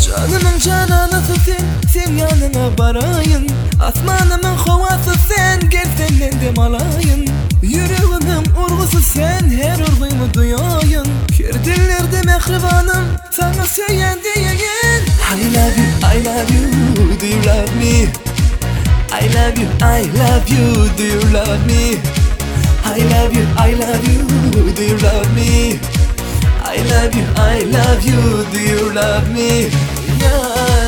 Canımın cananısı sen yanına varayın. Asmanımın havası sen, gel senden dem alayın. Yüreğimin urgusu sen, her urguyumu duyayın. Kerdillerde mehribanım, sana söyleyen diyen I love you, I love you, do you love me? I love you, I love you, do you love me? I love you, I love you, do you love me? I love you, I love you, do you love me? Yeah.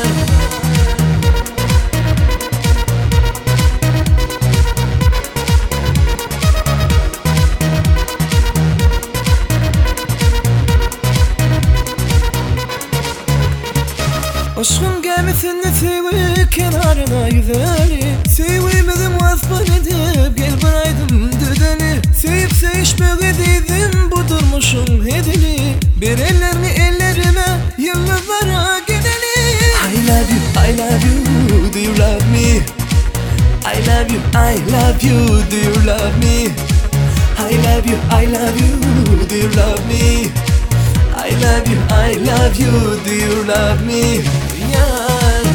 Aşkın gemisini sevi kenarına yüzeli. Sevmedim vasfın edip gel bıraydım düdeli. Sevip sevişmek edeydim bu durmuşum hedili. Bir ellerini ellerime yıldızlara gideli. I love you, I love you, do you love me? I love you, I love you, do you love me? I love you, I love you, do you love me? I love you, I love you, do you love me? Yeah.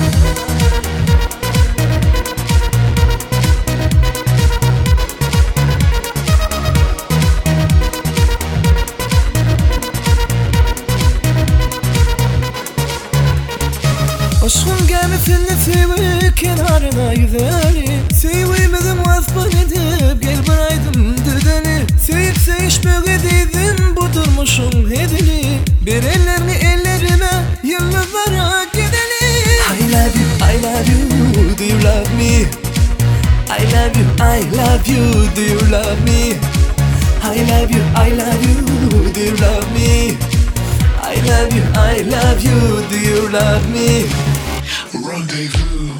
Aşkın gemisini sevi kenarına yüzeli. Sevmedim vasfın edip gel bıraydım düdeli. Sevip sevişmek edeydim bu durmuşum hedili. Bir ellerini ellerime yıldızlara gideli. I love you, I love you, do you love me? I love you, I love you, do you love me? I love you, I love you, do you love me? I love you, I love you, do you love me? Rendezvous.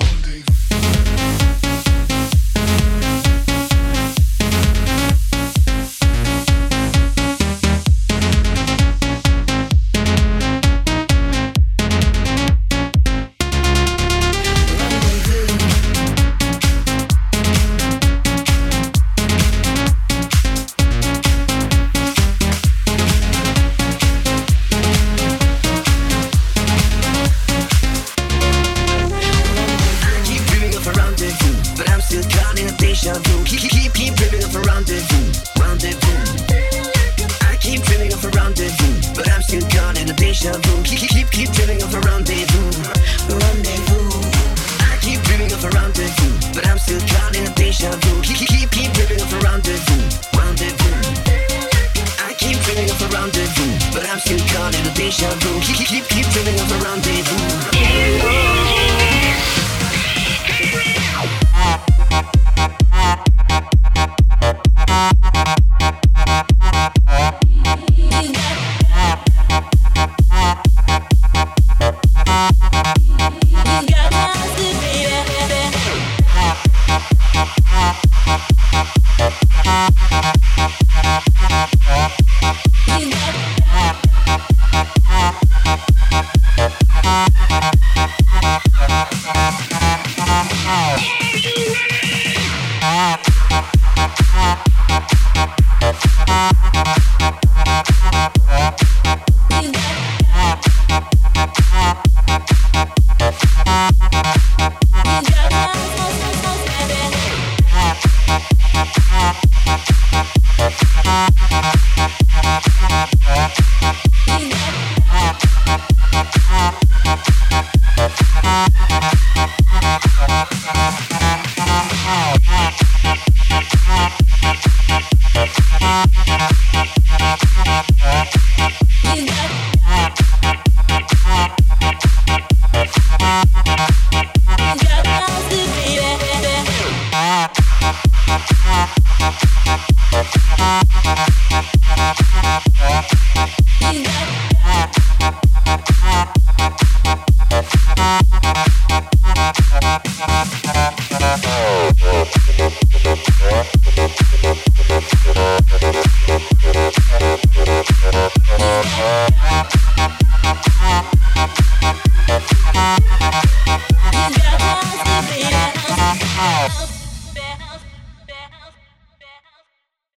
Keep dreaming of a rendezvous, rendezvous. I keep dreaming of a rendezvous, but I'm still caught in a deja vu. Keep dreaming of a rendezvous, rendezvous. I keep dreaming of a rendezvous, but I'm still caught in a deja vu. Keep dreaming of a rendezvous, rendezvous. I keep dreaming of a rendezvous, but I'm still caught in a deja vu. Keep dreaming of a rendezvous.